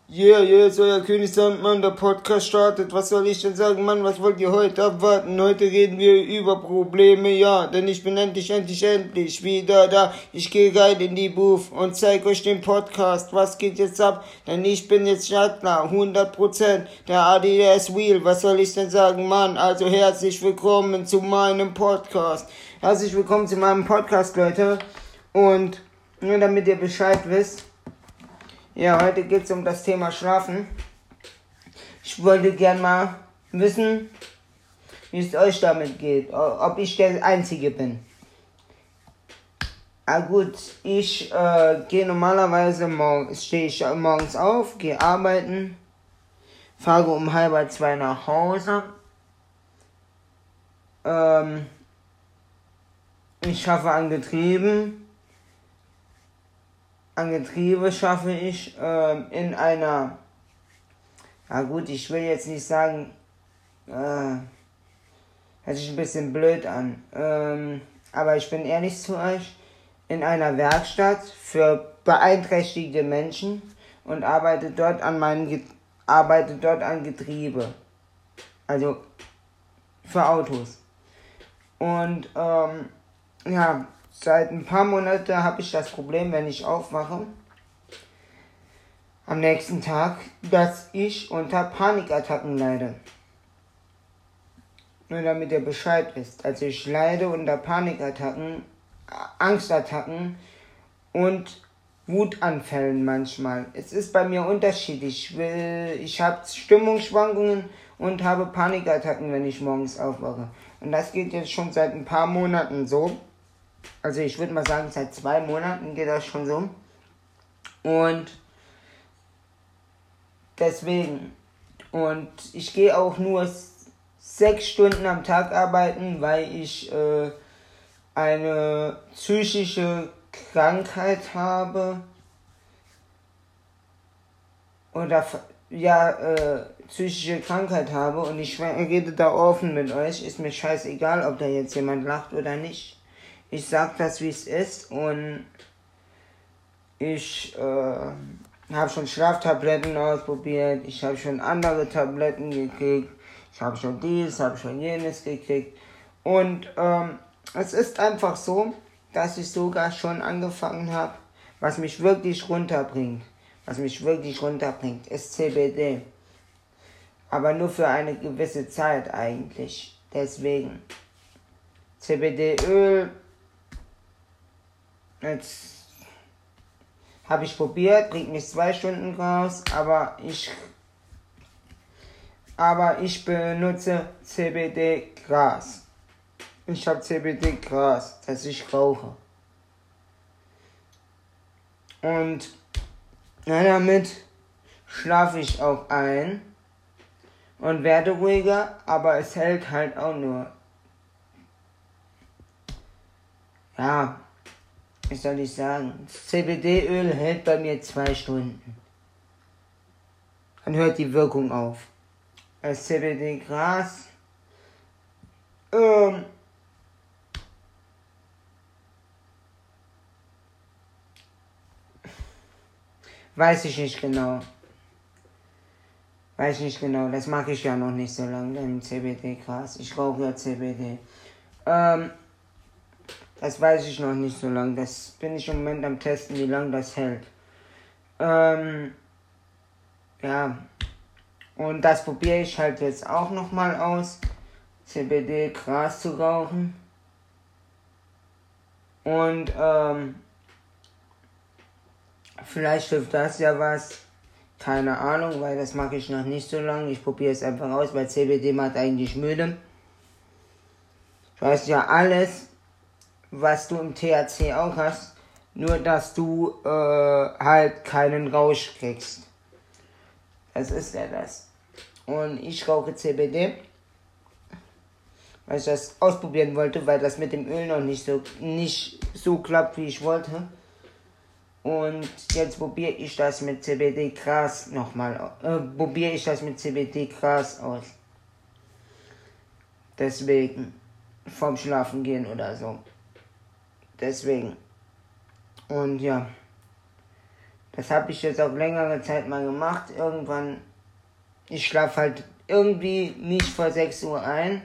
Yeah, ist euer König Sandmann, der Podcast startet. Was soll ich denn sagen, Mann, was wollt ihr heute abwarten? Heute reden wir über Probleme, ja, denn ich bin endlich wieder da. Ich gehe rein in die Booth und zeig euch den Podcast. Was geht jetzt ab? Denn ich bin jetzt Schattner, 100%, der ADS Wheel. Was soll ich denn sagen, Mann? Also herzlich willkommen zu meinem Podcast. Herzlich willkommen zu meinem Podcast, Leute. Und nur damit ihr Bescheid wisst, ja, heute geht es um das Thema Schlafen. Ich wollte gern mal wissen, wie es euch damit geht, ob ich der Einzige bin. Gut, ich gehe normalerweise stehe ich morgens auf, gehe arbeiten, fahre um 1:30 nach Hause. Ich schaffe an Getriebe schaffe ich in einer, ich will jetzt nicht sagen, hört sich ein bisschen blöd an, aber ich bin ehrlich zu euch, in einer Werkstatt für beeinträchtigte Menschen und arbeite dort an Getriebe, also für Autos. Und seit ein paar Monaten habe ich das Problem, wenn ich aufwache, am nächsten Tag, dass ich unter Panikattacken leide. Nur damit ihr Bescheid wisst. Also ich leide unter Panikattacken, Angstattacken und Wutanfällen manchmal. Es ist bei mir unterschiedlich. Ich habe Stimmungsschwankungen und habe Panikattacken, wenn ich morgens aufwache. Und das geht jetzt schon seit ein paar Monaten so. Also ich würde mal sagen, seit 2 Monaten geht das schon so. Und deswegen. Und ich gehe auch nur 6 Stunden am Tag arbeiten, weil ich eine psychische Krankheit habe. Psychische Krankheit habe. Und ich rede da offen mit euch. Ist mir scheißegal, ob da jetzt jemand lacht oder nicht. Ich sag das, wie es ist, und ich habe schon Schlaftabletten ausprobiert, ich habe schon andere Tabletten gekriegt, ich habe schon dies, habe schon jenes gekriegt, und es ist einfach so, dass ich sogar schon angefangen habe, was mich wirklich runterbringt, ist CBD, aber nur für eine gewisse Zeit eigentlich, deswegen CBD-Öl. Jetzt habe ich probiert, bringt mich 2 Stunden raus, aber ich benutze CBD-Gras. Ich habe CBD-Gras, das ich rauche. Und damit schlafe ich auch ein und werde ruhiger, aber es hält halt auch nur. Ja. Was soll ich sagen? Das CBD-Öl hält bei mir 2 Stunden. Dann hört die Wirkung auf. Das CBD-Gras, weiß ich nicht genau. Das mache ich ja noch nicht so lange, im CBD-Gras. Ich rauche ja CBD. Das weiß ich noch nicht so lange. Das bin ich im Moment am Testen, wie lange das hält. Und das probiere ich halt jetzt auch nochmal aus. CBD-Gras zu rauchen. Und vielleicht hilft das ja was. Keine Ahnung, weil das mache ich noch nicht so lange. Ich probiere es einfach aus, weil CBD macht eigentlich müde. Du hast ja alles, was du im THC auch hast, nur dass du halt keinen Rausch kriegst. Das ist ja das. Und ich rauche CBD, weil ich das ausprobieren wollte, weil das mit dem Öl noch nicht so klappt, wie ich wollte. Und jetzt probiere ich das mit CBD-Gras aus. Deswegen. Vorm Schlafen gehen oder so. Deswegen. Und ja. Das habe ich jetzt auch längere Zeit mal gemacht. Irgendwann, ich schlafe halt irgendwie nicht vor 6 Uhr ein.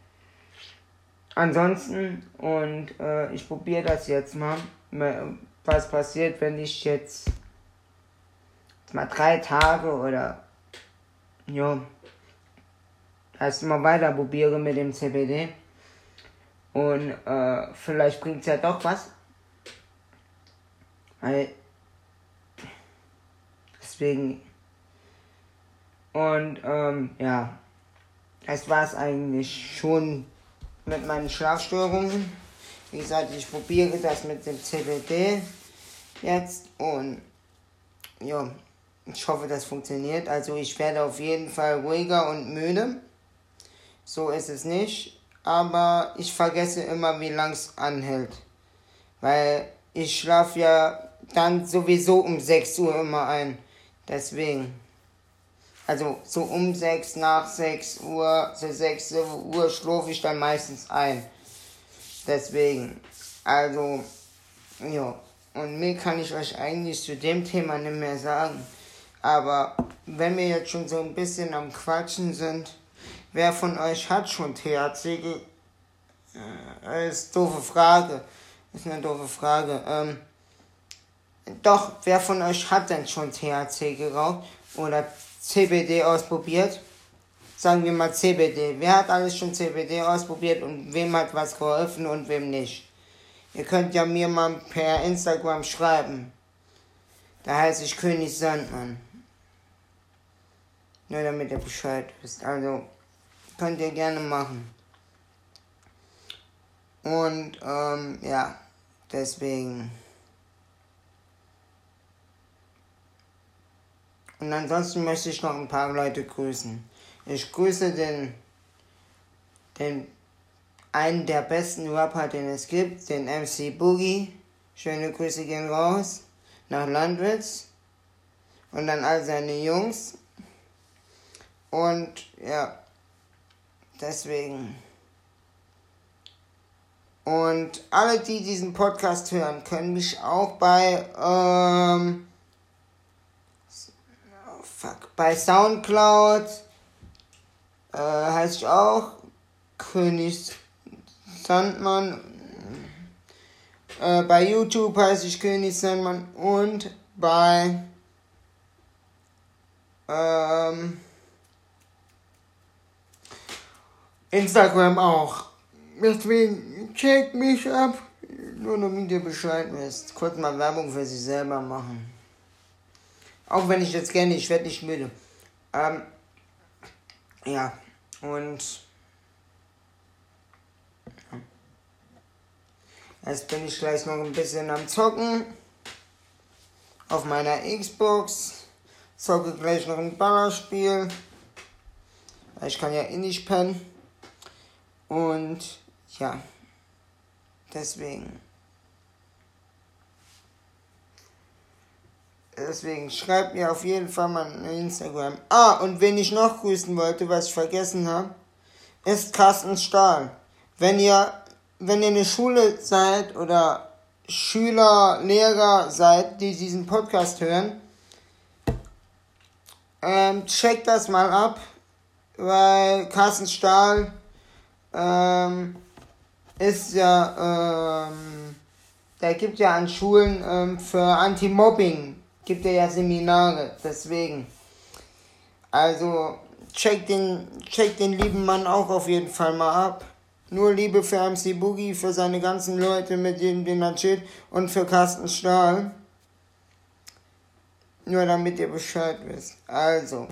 Ansonsten, und ich probiere das jetzt mal, was passiert, wenn ich jetzt mal 3 Tage oder erst mal weiter probiere mit dem CBD. Und vielleicht bringt es ja doch was. Weil deswegen. Und das war es eigentlich schon mit meinen Schlafstörungen. Wie gesagt, ich probiere das mit dem CBD jetzt und ich hoffe, das funktioniert. Also ich werde auf jeden Fall ruhiger und müde. So ist es nicht. Aber ich vergesse immer, wie lang es anhält. Weil ich schlafe ja dann sowieso um 6 Uhr immer ein. Deswegen. Also so um 6, nach 6 Uhr, so 6 Uhr schlafe ich dann meistens ein. Deswegen. Also, Und mehr kann ich euch eigentlich zu dem Thema nicht mehr sagen. Aber wenn wir jetzt schon so ein bisschen am Quatschen sind, wer von euch hat schon THC ist eine doofe Frage. Doch, wer von euch hat denn schon THC geraucht oder CBD ausprobiert? Sagen wir mal CBD. Wer hat alles schon CBD ausprobiert und wem hat was geholfen und wem nicht? Ihr könnt ja mir mal per Instagram schreiben. Da heiße ich König Sandmann. Nur damit ihr Bescheid wisst. Also, könnt ihr gerne machen. Und, deswegen. Und ansonsten möchte ich noch ein paar Leute grüßen. Ich grüße einen der besten Rapper, den es gibt, den MC Boogie. Schöne Grüße gehen raus nach Landwitz. Und dann all seine Jungs. Und deswegen. Und alle, die diesen Podcast hören, können mich auch bei Soundcloud heißt ich auch König Sandmann. Bei YouTube heiße ich König Sandmann und bei Instagram auch. Deswegen checkt mich ab. Nur damit ihr Bescheid wisst. Kurz mal Werbung für sich selber machen. Auch wenn ich jetzt gerne, ich werde nicht müde. Und jetzt bin ich gleich noch ein bisschen am Zocken. Auf meiner Xbox. Zocke gleich noch ein Ballerspiel. Weil ich kann ja nicht pennen. Und deswegen schreibt mir auf jeden Fall mal eine Instagram. Und wen ich noch grüßen wollte, was ich vergessen habe, ist Carsten Stahl. Wenn ihr eine Schule seid oder Schüler, Lehrer seid, die diesen Podcast hören, checkt das mal ab, weil Carsten Stahl ist ja, der gibt ja an Schulen für Anti-Mobbing, gibt er ja Seminare, deswegen. Also checkt den lieben Mann auch auf jeden Fall mal ab. Nur Liebe für MC Boogie, für seine ganzen Leute, mit denen er chillt und für Carsten Stahl. Nur damit ihr Bescheid wisst. Also,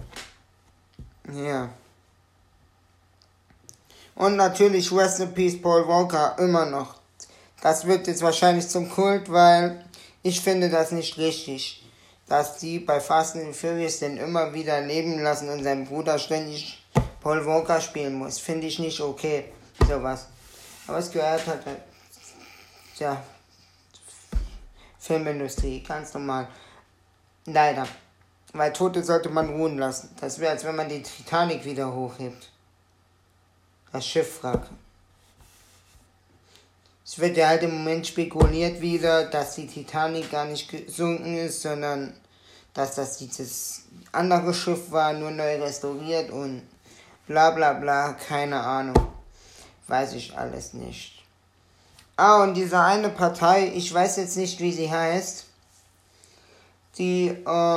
Und natürlich Rest in Peace Paul Walker, immer noch. Das wird jetzt wahrscheinlich zum Kult, weil ich finde das nicht richtig, dass die bei Fast and Furious den immer wieder leben lassen und sein Bruder ständig Paul Walker spielen muss. Finde ich nicht okay, sowas. Aber es gehört halt, Filmindustrie, ganz normal. Leider. Weil Tote sollte man ruhen lassen. Das wäre, als wenn man die Titanic wieder hochhebt. Das Schiffwrack. Es wird ja halt im Moment spekuliert wieder, dass die Titanic gar nicht gesunken ist, sondern dass das dieses andere Schiff war, nur neu restauriert und bla bla bla, keine Ahnung. Weiß ich alles nicht. Und diese eine Partei, ich weiß jetzt nicht, wie sie heißt, die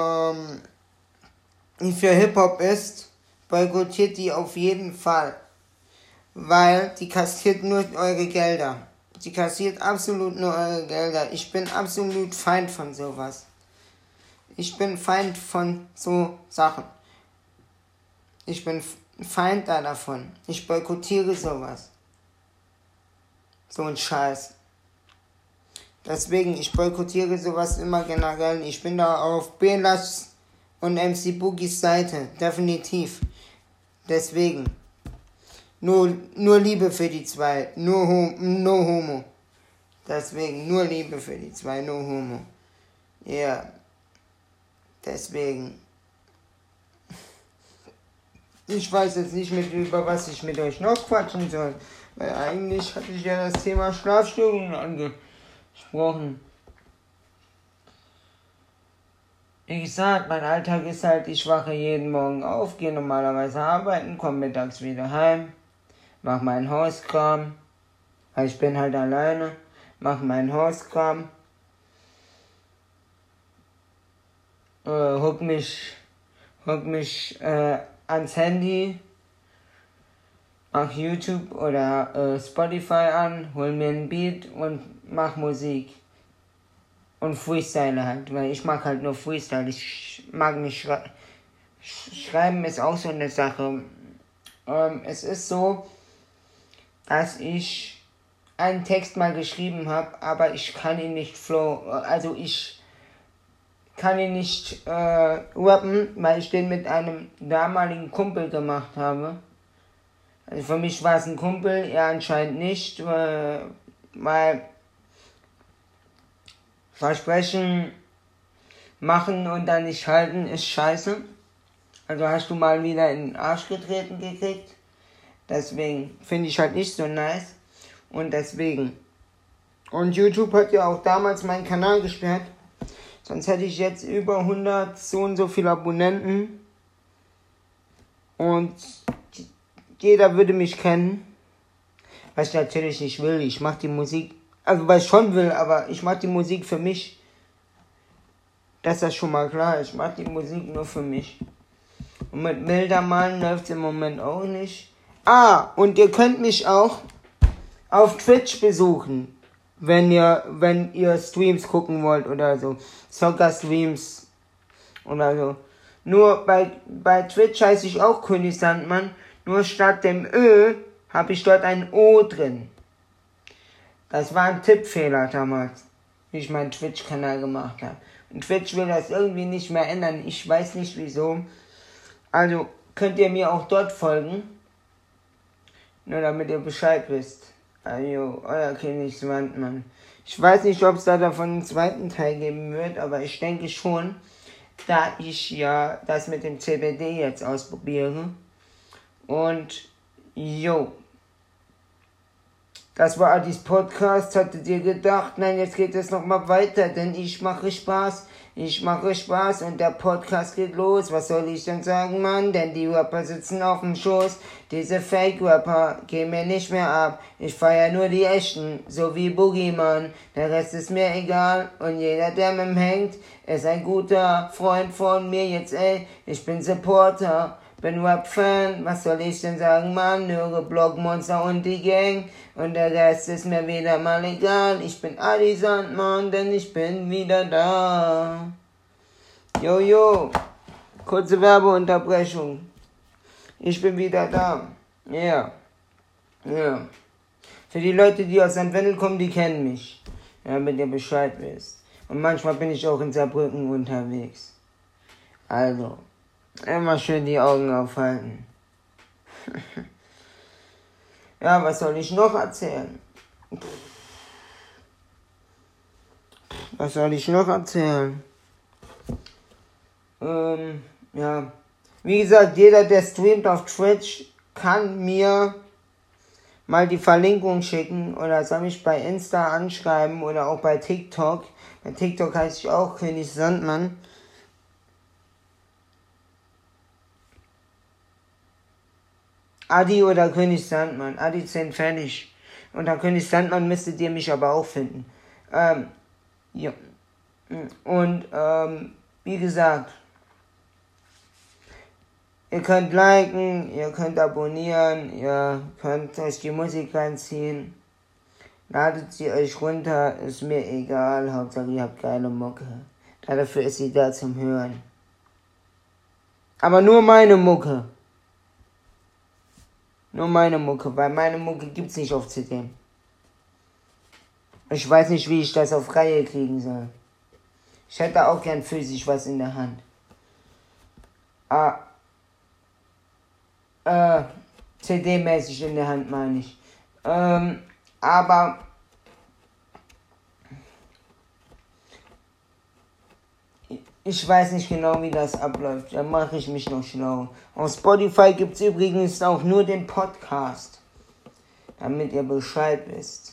für Hip-Hop ist, boykottiert die auf jeden Fall. Weil die kassiert nur eure Gelder. Die kassiert absolut nur eure Gelder. Ich bin absolut Feind von sowas. Ich bin Feind von so Sachen. Ich bin Feind davon. Ich boykottiere sowas. So ein Scheiß. Deswegen, ich boykottiere sowas immer generell. Ich bin da auf Belas und MC Boogies Seite. Definitiv. Deswegen. Nur Liebe für die zwei. No homo. Deswegen, nur Liebe für die zwei. No homo. Ja. Yeah. Deswegen. Ich weiß jetzt nicht über was ich mit euch noch quatschen soll. Weil eigentlich hatte ich ja das Thema Schlafstörungen angesprochen. Wie gesagt, mein Alltag ist halt, ich wache jeden Morgen auf, gehe normalerweise arbeiten, komme mittags wieder heim, mache meinen Hauskram, weil ich bin halt alleine, mache meinen Hauskram, hock mich ans Handy, mach YouTube oder Spotify an, hol mir ein Beat und mach Musik. Und Freestyle halt, weil ich mag halt nur Freestyle. Ich mag nicht schreiben ist auch so eine Sache. Es ist so, dass ich einen Text mal geschrieben habe, aber ich kann ihn nicht ich kann ihn nicht rappen, weil ich den mit einem damaligen Kumpel gemacht habe. Also für mich war es ein Kumpel, er anscheinend nicht, weil Versprechen machen und dann nicht halten ist scheiße. Also hast du mal wieder in den Arsch getreten gekriegt. Deswegen finde ich halt nicht so nice. Und deswegen. Und YouTube hat ja auch damals meinen Kanal gesperrt. Sonst hätte ich jetzt über 100 so und so viele Abonnenten. Und jeder würde mich kennen. Was ich natürlich nicht will. Ich mache die Musik. Also, weil ich schon will, aber ich mache die Musik für mich. Das ist schon mal klar. Ich mache die Musik nur für mich. Und mit Bildermalen läuft es im Moment auch nicht. Und ihr könnt mich auch auf Twitch besuchen, wenn ihr Streams gucken wollt oder so. Soccer-Streams oder so. Nur bei Twitch heiße ich auch König Sandmann. Nur statt dem Ö habe ich dort ein O drin. Das war ein Tippfehler damals, wie ich meinen Twitch-Kanal gemacht habe. Und Twitch will das irgendwie nicht mehr ändern. Ich weiß nicht wieso. Also könnt ihr mir auch dort folgen. Nur damit ihr Bescheid wisst. Also, euer Königswandmann. Ich weiß nicht, ob es da davon einen zweiten Teil geben wird, aber ich denke schon, da ich ja das mit dem CBD jetzt ausprobiere. Und, das war Adis Podcast. Hattet ihr gedacht, nein, jetzt geht es nochmal weiter, denn ich mache Spaß und der Podcast geht los. Was soll ich denn sagen, Mann? Denn die Rapper sitzen auf dem Schoß. Diese Fake-Rapper gehen mir nicht mehr ab. Ich feier nur die echten, so wie Boogeyman. Der Rest ist mir egal und jeder, der mit ihm hängt, ist ein guter Freund von mir. Jetzt, ich bin Supporter. Bin Rap-Fan, was soll ich denn sagen, Mann? Höre Blockmonster und die Gang. Und der Rest ist mir wieder mal egal. Ich bin Adi Sandmann, denn ich bin wieder da. Jojo. Kurze Werbeunterbrechung. Ich bin wieder da. Ja. Für die Leute, die aus St. Wendel kommen, die kennen mich. Damit ihr Bescheid wisst. Und manchmal bin ich auch in Saarbrücken unterwegs. Also. Immer schön die Augen aufhalten. Ja, was soll ich noch erzählen? Ja. Wie gesagt, jeder, der streamt auf Twitch, kann mir mal die Verlinkung schicken oder soll mich bei Insta anschreiben oder auch bei TikTok. Bei TikTok heiße ich auch König Sandmann. Adi oder König Sandmann. Adi 10 fertig. Unter König Sandmann müsstet ihr mich aber auch finden. Ja. Und, wie gesagt, ihr könnt liken, ihr könnt abonnieren, ihr könnt euch die Musik reinziehen. Ladet sie euch runter, ist mir egal, Hauptsache ihr habt geile Mucke. Dafür ist sie da zum Hören. Aber nur meine Mucke. Nur meine Mucke, weil meine Mucke gibt's nicht auf CD. Ich weiß nicht, wie ich das auf Reihe kriegen soll. Ich hätte auch gern physisch was in der Hand. CD-mäßig in der Hand meine ich. Aber ich weiß nicht genau, wie das abläuft. Da mache ich mich noch schlau. Auf Spotify gibt es übrigens auch nur den Podcast. Damit ihr Bescheid wisst.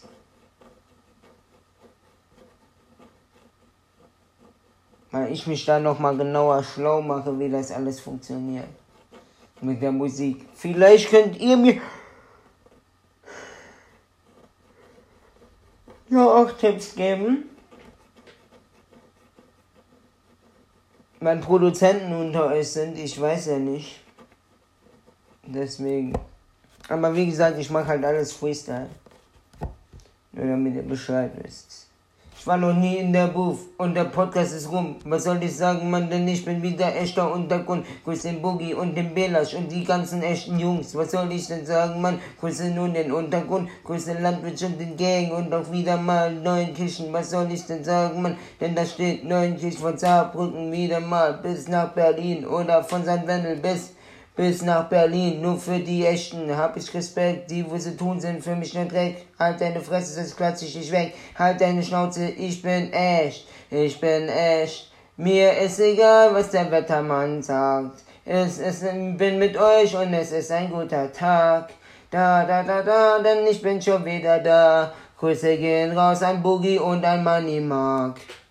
Weil ich mich da nochmal genauer schlau mache, wie das alles funktioniert. Mit der Musik. Vielleicht könnt ihr mir ja auch Tipps geben. Wenn Produzenten unter euch sind, ich weiß ja nicht. Deswegen. Aber wie gesagt, ich mache halt alles Freestyle. Nur damit ihr Bescheid wisst. Ich war noch nie in der Booth und der Podcast ist rum. Was soll ich sagen, Mann, denn ich bin wieder echter Untergrund. Grüß den Boogie und den Belasch und die ganzen echten Jungs. Was soll ich denn sagen, Mann? Grüße nun den Untergrund, grüße Landwirtschaft und den Gang und auch wieder mal Neunkirchen. Was soll ich denn sagen, Mann? Denn da steht Neunkirchen von Saarbrücken wieder mal bis nach Berlin oder von St. Wendel bis nach Berlin, nur für die Echten hab ich Respekt, die wo sie tun sind für mich nur Dreck. Halt deine Fresse, sonst klatsch ich dich weg. Halt deine Schnauze, ich bin echt. Mir ist egal, was der Wettermann sagt. Bin mit euch und es ist ein guter Tag. Denn ich bin schon wieder da. Grüße gehen raus an Boogie und an Money Mark.